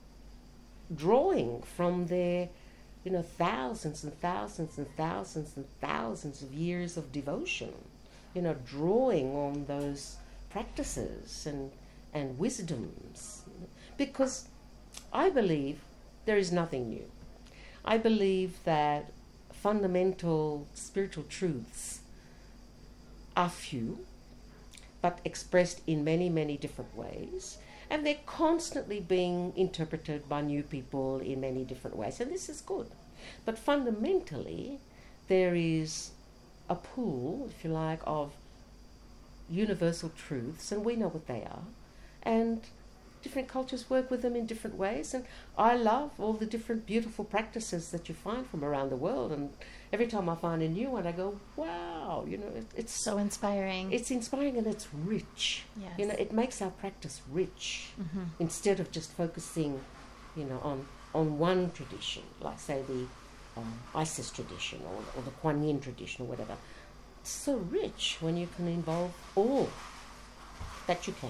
drawing from their, you know, thousands and thousands and thousands and thousands of years of devotion, you know, drawing on those practices and, and wisdoms. Because I believe there is nothing new. I believe that fundamental spiritual truths are few, but expressed in many, many different ways. And they're constantly being interpreted by new people in many different ways. And this is good. But fundamentally, there is a pool, if you like, of universal truths, and we know what they are. And different cultures work with them in different ways. And I love all the different beautiful practices that you find from around the world. And every time I find a new one, I go, wow, you know, it, it's So inspiring. It's inspiring and it's rich. Yes. You know, it makes our practice rich Mm-hmm. instead of just focusing, you know, on, on one tradition, like say the um, Isis tradition or, or the Kuan Yin tradition or whatever. It's so rich when you can involve all that you can.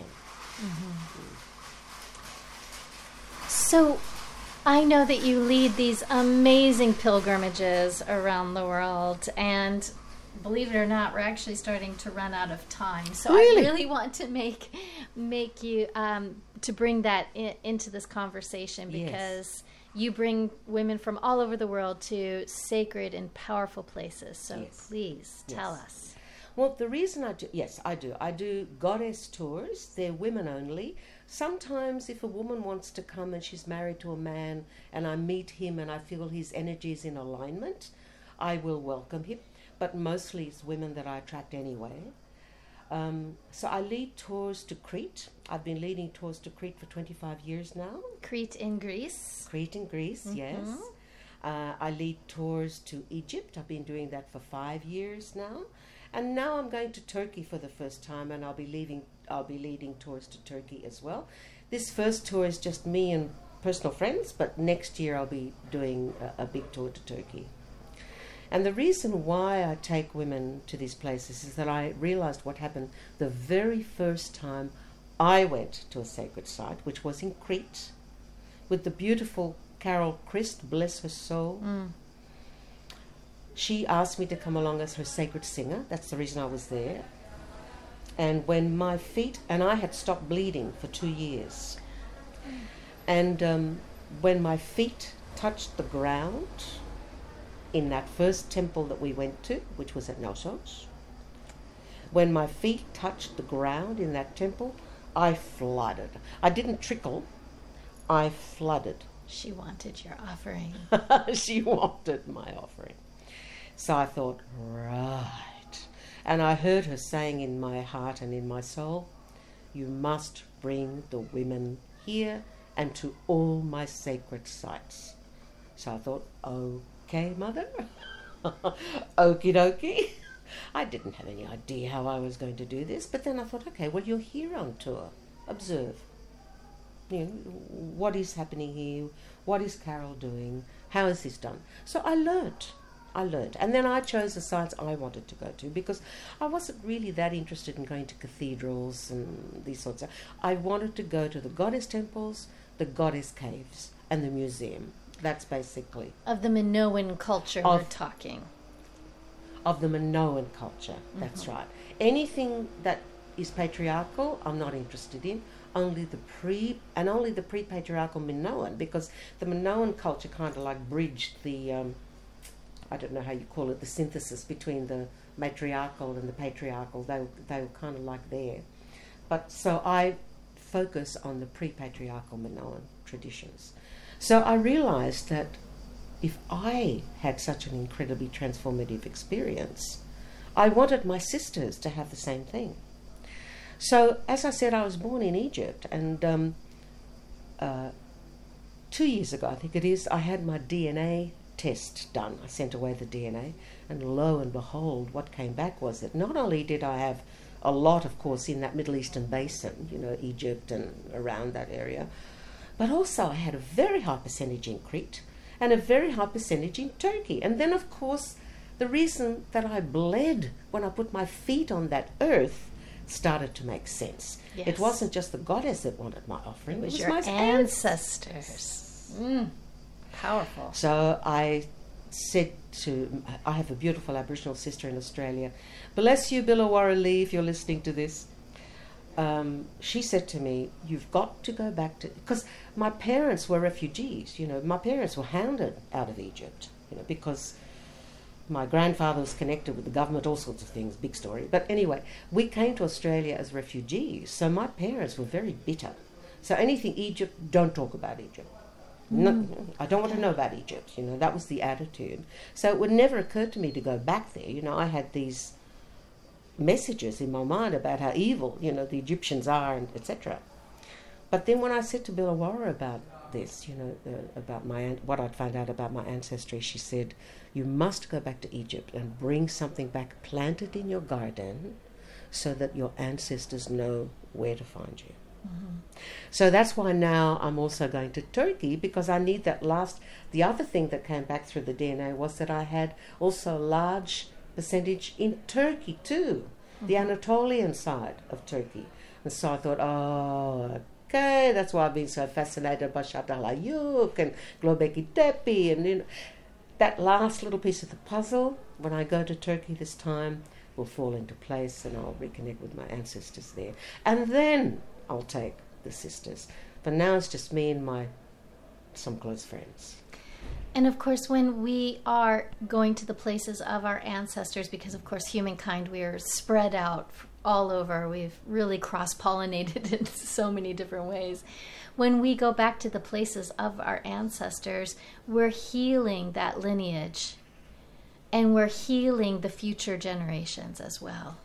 So I know that you lead these amazing pilgrimages around the world, and believe it or not, we're actually starting to run out of time. So Really? I really want to make make you um, to bring that in, into this conversation, Yes. because you bring women from all over the world to sacred and powerful places. So Yes. please tell Yes. us. Well, the reason I do, yes, I do. I do goddess tours. They're women only. Sometimes if a woman wants to come and she's married to a man and I meet him and I feel his energy is in alignment, I will welcome him. But mostly it's women that I attract anyway. Um, so I lead tours to Crete. I've been leading tours to Crete for twenty-five years now. Crete in Greece. Crete in Greece, yes. Uh, I lead tours to Egypt. I've been doing that for five years now. And now I'm going to Turkey for the first time, and I'll be leaving. I'll be leading tours to Turkey as well. This first tour is just me and personal friends, but next year I'll be doing a, a big tour to Turkey. And the reason why I take women to these places is that I realized what happened the very first time I went to a sacred site, which was in Crete, with the beautiful Carol Christ, bless her soul. Mm. She asked me to come along as her sacred singer. That's the reason I was there. And when my feet, and I had stopped bleeding for two years, and um, when my feet touched the ground in that first temple that we went to, which was at Knossos, when my feet touched the ground in that temple, I flooded. I didn't trickle, I flooded. She wanted your offering. She wanted my offering. So I thought, right. And I heard her saying in my heart and in my soul, you must bring the women here and to all my sacred sites. So I thought, okay, Mother, okie dokie. I didn't have any idea how I was going to do this, but then I thought, okay, well, you're here on tour. Observe. You know, what is happening here? What is Carol doing? How is this done? So I learnt. I learnt. And then I chose the sites I wanted to go to because I wasn't really that interested in going to cathedrals and these sorts of... I wanted to go to the goddess temples, the goddess caves, and the museum. That's basically... Of the Minoan culture Of- we're talking. Of the Minoan culture, that's Mhm. right. Anything that is patriarchal, I'm not interested in. Only the pre... And only the pre-patriarchal Minoan, because the Minoan culture kind of like bridged the... Um, I don't know how you call it, the synthesis between the matriarchal and the patriarchal. They, they were kind of like there. But so I focus on the pre-patriarchal Minoan traditions. So I realized that if I had such an incredibly transformative experience, I wanted my sisters to have the same thing. So, as I said, I was born in Egypt, and um, uh, two years ago, I think it is, I had my D N A test done. I sent away the D N A, and lo and behold, what came back was that not only did I have a lot, of course, in that Middle Eastern basin, you know, Egypt and around that area, but also I had a very high percentage in Crete and a very high percentage in Turkey. And then, of course, the reason that I bled when I put my feet on that earth started to make sense. Yes. It wasn't just the goddess that wanted my offering. It was, it was your my ancestors. Mm. Powerful. So I said to, I have a beautiful Aboriginal sister in Australia. Bless you, Billawarra Lee, if you're listening to this. Um, she said to me, you've got to go back to... Because my parents were refugees, you know. My parents were hounded out of Egypt, you know, because my grandfather was connected with the government, all sorts of things, big story. But anyway, we came to Australia as refugees, so my parents were very bitter. So anything Egypt, don't talk about Egypt. No, I don't want to know about Egypt, you know, that was the attitude. So it would never occur to me to go back there. You know, I had these messages in my mind about how evil, you know, the Egyptians are, and et cetera. But then when I said to Billawarra about this, you know, uh, about my an- what I'd found out about my ancestry, she said, you must go back to Egypt and bring something back planted in your garden so that your ancestors know where to find you. Mm-hmm. So that's why now I'm also going to Turkey, because I need that last... The other thing that came back through the D N A was that I had also a large percentage in Turkey too, mm-hmm. the Anatolian side of Turkey. And so I thought, oh, okay, that's why I've been so fascinated by Shatt al-Ayyub and Göbekli Tepe, and you know, that last little piece of the puzzle, when I go to Turkey this time, will fall into place, and I'll reconnect with my ancestors there. And then I'll take the sisters. But now it's just me and my some close friends. And of course, when we are going to the places of our ancestors, because of course humankind, we are spread out all over. We've really cross-pollinated in so many different ways. When we go back to the places of our ancestors, we're healing that lineage, and we're healing the future generations as well.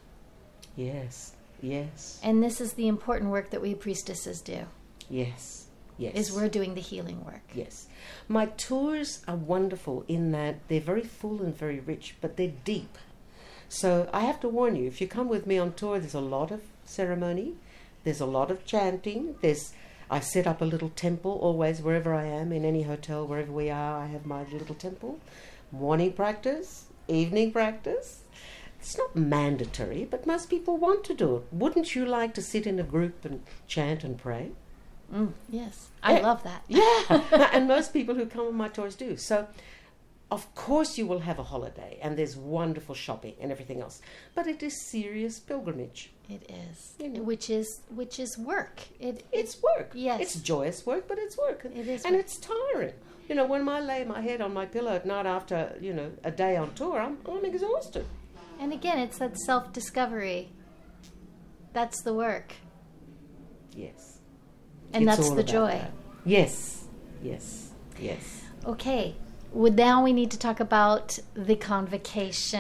Yes, yes. And this is the important work that we priestesses do. Yes, yes. Is we're doing the healing work. Yes. My tours are wonderful in that they're very full and very rich, but they're deep. So I have to warn you, if you come with me on tour, there's a lot of ceremony, there's a lot of chanting, there's... I set up a little temple always, wherever I am, in any hotel, wherever we are, I have my little temple. Morning practice, evening practice. It's not mandatory, but most people want to do it. Wouldn't you like to sit in a group and chant and pray? Mm, yes, I yeah. love that. Yeah, and most people who come on my tours do. So of course you will have a holiday and there's wonderful shopping and everything else, but it is serious pilgrimage. It is, You know. which is which is work. It It's work. Yes. It's joyous work, but it's work. It is And work. it's tiring. You know, when I lay my head on my pillow at night after, you know, a day on tour, I'm, I'm exhausted. And again, it's that self-discovery. That's the work. Yes. And It's that's all the about joy. that. Yes. Yes. Yes. Okay. Well, now we need to talk about the convocation.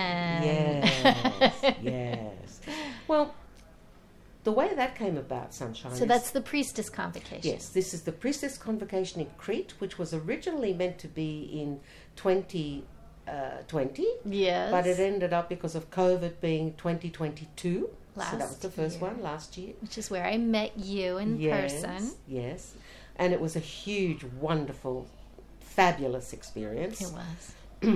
Yes. Yes. Well, the way that came about, Sunshine. So is- that's the priestess convocation. Yes, this is the priestess convocation in Crete, which was originally meant to be in twenty twenty, Yes. but it ended up because of COVID being twenty twenty-two. So that was Last the first year. one last year. Which is where I met you in yes, person. Yes, and it was a huge, wonderful, fabulous experience. It was.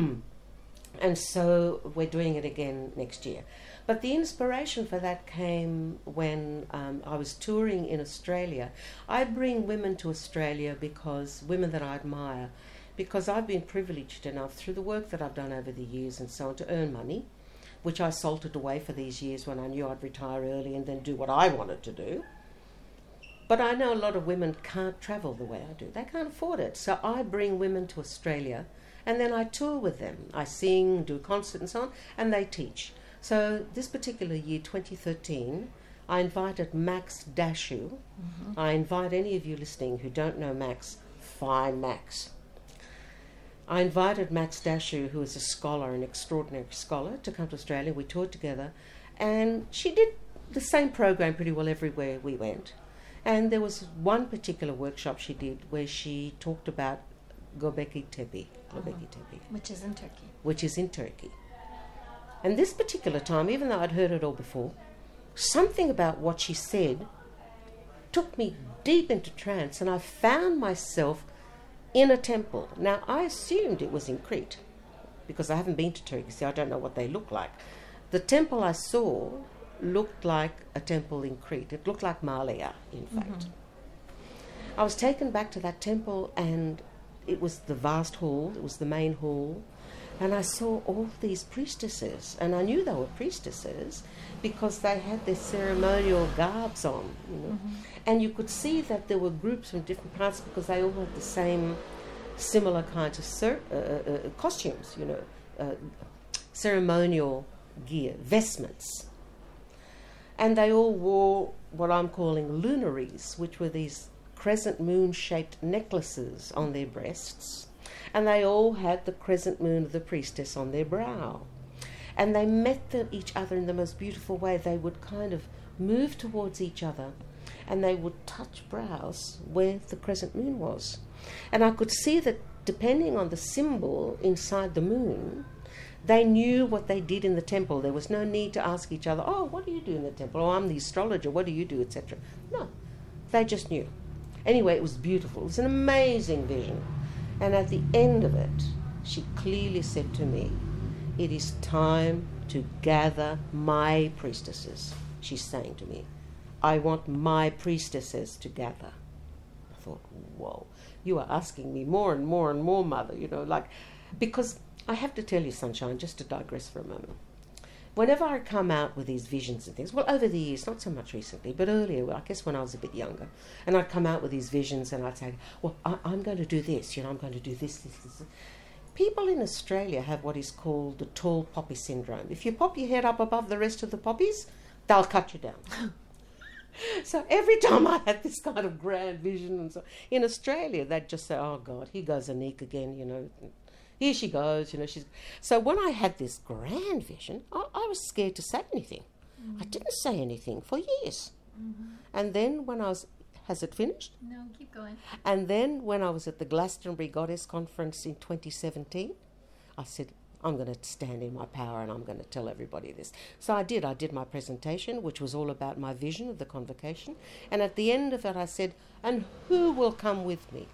And so we're doing it again next year. But the inspiration for that came when um, I was touring in Australia. I bring women to Australia because women that I admire, because I've been privileged enough through the work that I've done over the years and so on to earn money, which I salted away for these years when I knew I'd retire early and then do what I wanted to do. But I know a lot of women can't travel the way I do. They can't afford it. So I bring women to Australia and then I tour with them. I sing, do concerts and so on, and they teach. So this particular year, twenty thirteen, I invited Max Dashu. Mm-hmm. I invite any of you listening who don't know Max, find Max. I invited Max Dashu, who is a scholar, an extraordinary scholar, to come to Australia. We toured together, and she did the same program pretty well everywhere we went. And there was one particular workshop she did where she talked about Göbekli Tepe, Göbekli Tepe, Which is in Turkey. which is in Turkey. And this particular time, even though I'd heard it all before, something about what she said took me deep into trance, and I found myself in a temple. Now, I assumed it was in Crete, because I haven't been to Turkey, so I don't know what they look like. The temple I saw looked like a temple in Crete. It looked like Malia, in fact. I was taken back to that temple, and it was the vast hall, it was the main hall, and I saw all these priestesses, and I knew they were priestesses because they had their ceremonial garbs on, you know. Mm-hmm. And you could see that there were groups from different parts because they all had the same similar kinds of cer- uh, uh, costumes, you know, uh, ceremonial gear, vestments. And they all wore what I'm calling lunaries, which were these crescent moon-shaped necklaces on their breasts. And they all had the crescent moon of the priestess on their brow. And they met them, each other in the most beautiful way. They would kind of move towards each other, and they would touch brows where the crescent moon was. And I could see that depending on the symbol inside the moon, they knew what they did in the temple. There was no need to ask each other, oh, what do you do in the temple? Oh, I'm the astrologer, what do you do, et cetera. No, they just knew. Anyway, it was beautiful. It was an amazing vision. And at the end of it, she clearly said to me, it is time to gather my priestesses. She's saying to me, I want my priestesses to gather. I thought, whoa, you are asking me more and more and more, Mother, you know, like, because I have to tell you, Sunshine, just to digress for a moment. Whenever I come out with these visions and things, well, over the years, not so much recently, but earlier, well, I guess when I was a bit younger, and I'd come out with these visions and I'd say, well, I, I'm going to do this, you know, I'm going to do this, this, this. People in Australia have what is called the tall poppy syndrome. If you pop your head up above the rest of the poppies, they'll cut you down. So every time I had this kind of grand vision, and so in Australia, they'd just say, oh, God, here goes Anique again, you know. Here she goes, you know. She's So when I had this grand vision, I, I was scared to say anything. Mm-hmm. I didn't say anything for years. Mm-hmm. And then when I was... Has it finished? No, keep going. And then when I was at the Glastonbury Goddess Conference in twenty seventeen, I said, I'm going to stand in my power and I'm going to tell everybody this. So I did. I did my presentation, which was all about my vision of the convocation. And at the end of it, I said, and who will come with me?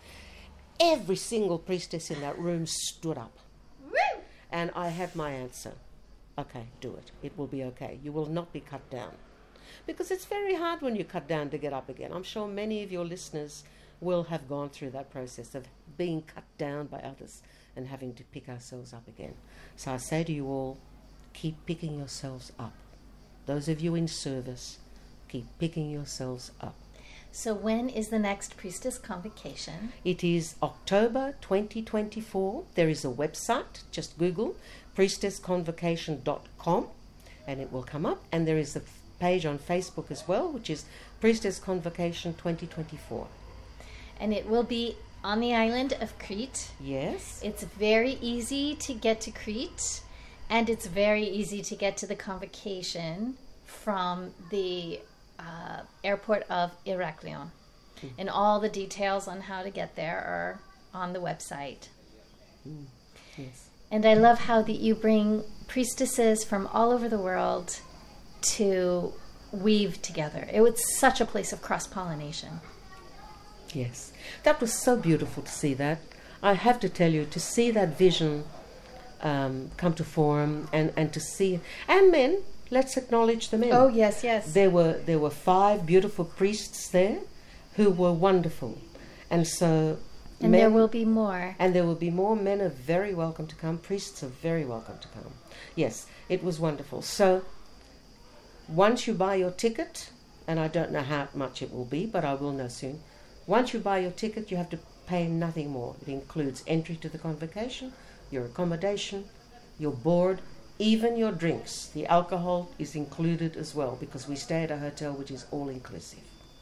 Every single priestess in that room stood up. Woo! And I had my answer. Okay, do it. It will be okay. You will not be cut down. Because it's very hard when you cut down to get up again. I'm sure many of your listeners will have gone through that process of being cut down by others. and having to pick ourselves up again. So I say to you all, keep picking yourselves up. Those of you in service, keep picking yourselves up. So when is the next Priestess Convocation? It is October twenty twenty-four. There is a website. Just Google priestess convocation dot com and it will come up. And there is a f- page on Facebook as well, which is Priestess Convocation twenty twenty-four. And it will be on the island of Crete. Yes. It's very easy to get to Crete, and it's very easy to get to the convocation from the uh, airport of Heraklion. Mm. And all the details on how to get there are on the website. Mm. Yes. And I love how that you bring priestesses from all over the world to weave together. It was such a place of cross-pollination. Yes. That was so beautiful to see that. I have to tell you, to see that vision um, come to form and, and to see... And men, let's acknowledge the men. Oh, yes, yes. There were there were five beautiful priests there who were wonderful. And so... And men, there will be more. And there will be more. Men are very welcome to come. Priests are very welcome to come. Yes, it was wonderful. So, once you buy your ticket, and I don't know how much it will be, but I will know soon. Once you buy your ticket, you have to pay nothing more. It includes entry to the convocation, your accommodation, your board, even your drinks. The alcohol is included as well, because we stay at a hotel which is all-inclusive.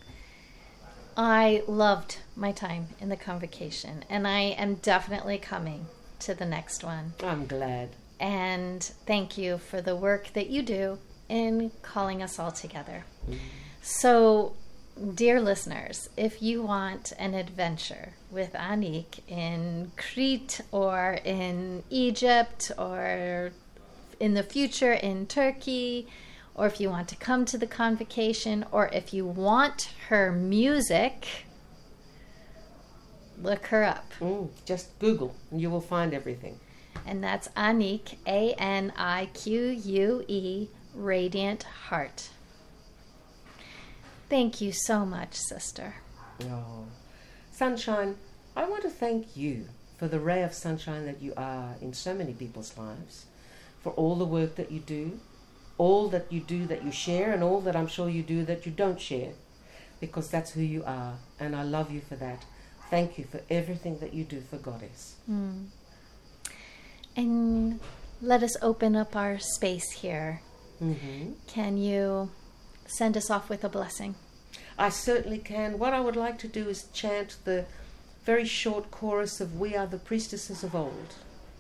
I loved my time in the convocation, and I am definitely coming to the next one. I'm glad. And thank you for the work that you do in calling us all together. Mm. So, dear listeners, if you want an adventure with Anik in Crete or in Egypt or in the future in Turkey, or if you want to come to the convocation, or if you want her music, look her up. Mm, just Google and you will find everything. And that's Anique, A N I Q U E, Radiant Heart. Thank you so much, sister. Oh, Sunshine, I want to thank you for the ray of sunshine that you are in so many people's lives, for all the work that you do, all that you do that you share, and all that I'm sure you do that you don't share, because that's who you are, and I love you for that. Thank you for everything that you do for Goddess. Mm. And let us open up our space here. Mm-hmm. Can you send us off with a blessing? I certainly can. What I would like to do is chant the very short chorus of We Are the Priestesses of Old.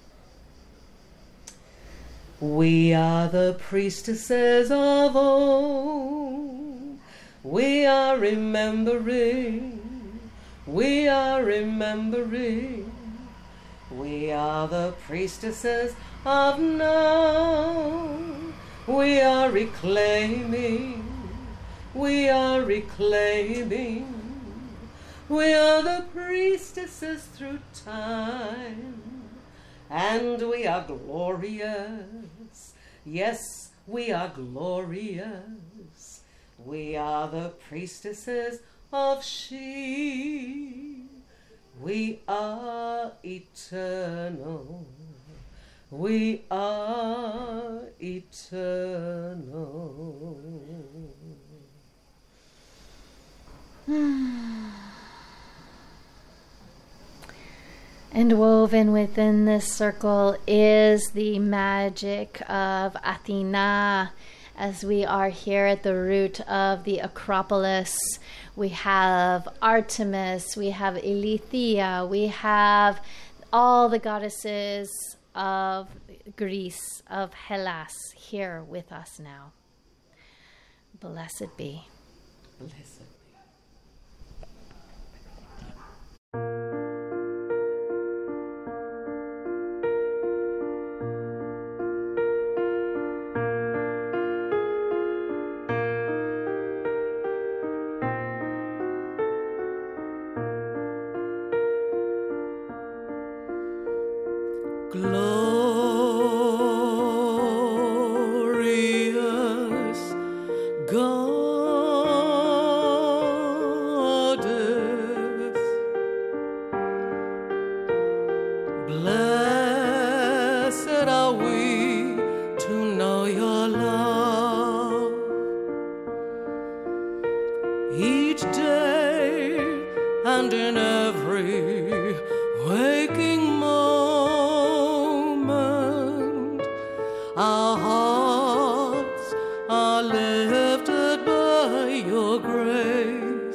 We are the priestesses of old. We are remembering. We are remembering. We are the priestesses of now. We are reclaiming. We are reclaiming. We are the priestesses through time. And we are glorious. Yes, we are glorious. We are the priestesses of she. We are eternal. We are eternal. And woven within this circle is the magic of Athena. As we are here at the root of the Acropolis, we have Artemis, we have Eileithyia, we have all the goddesses of Greece, of Hellas, here with us now. Blessed be. Blessed. Glorious God. each day and in every waking moment. Our hearts are lifted by your grace.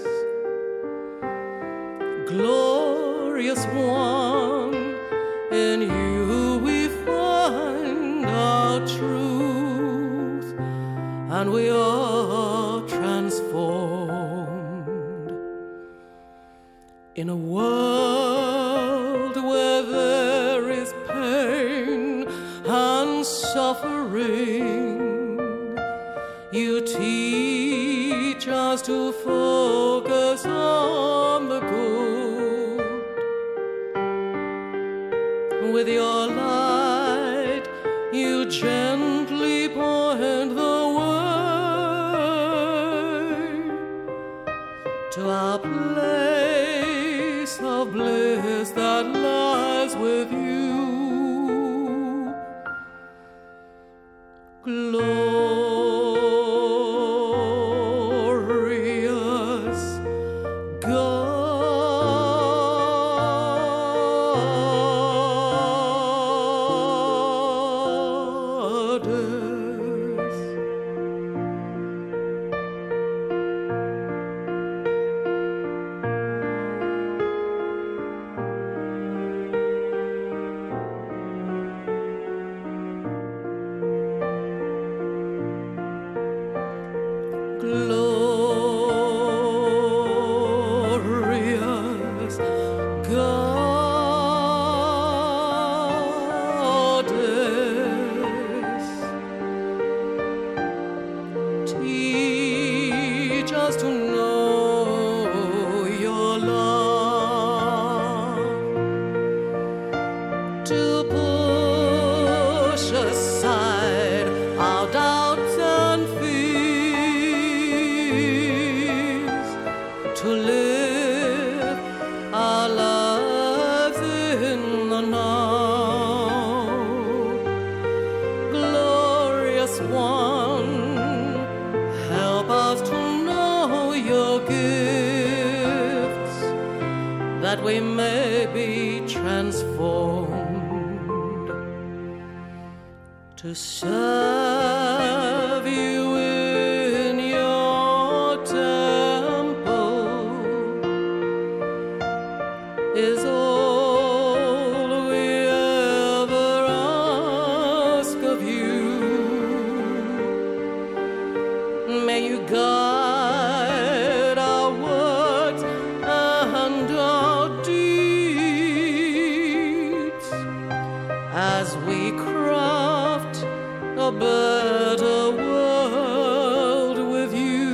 Glorious One, in you we find our truth, and we are transformed. In a world where there is pain and suffering, you teach us to focus on the good. With your light, you gently point the way to our place of bliss that lies with you. Glorious God. Glorious Goddess, teach us to know your love, to push aside our doubts and fears, to live our lives in the now. Glorious One, help us to know your gifts, that we may be transformed to serve you in your temple is all we ever ask of you. May you guide our words and our deeds as we craft a better world with you.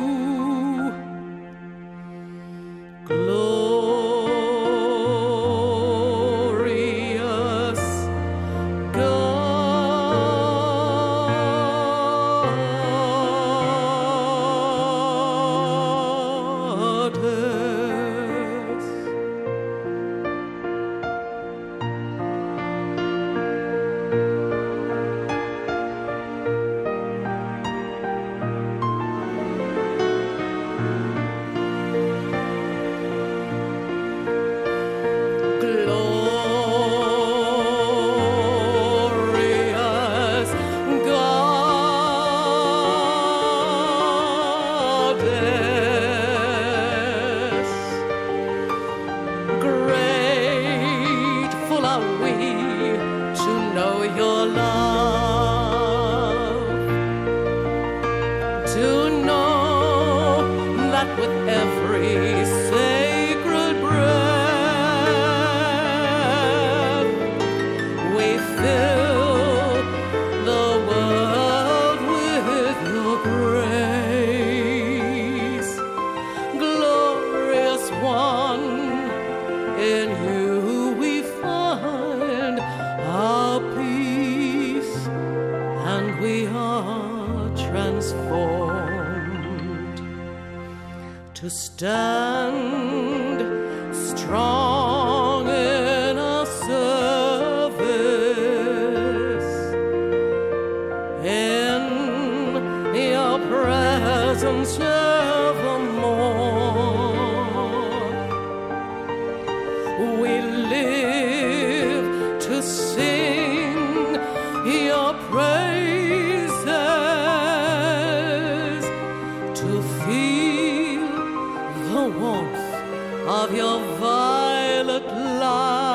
Glorious Goddess. Glorious Goddess, grateful are we to know your love, to know that with every sacred breath we fill the world with your grace. Glorious One, in you we find our peace, and we are transformed to stand strong in our service in your presence evermore. feel the warmth of your violet light.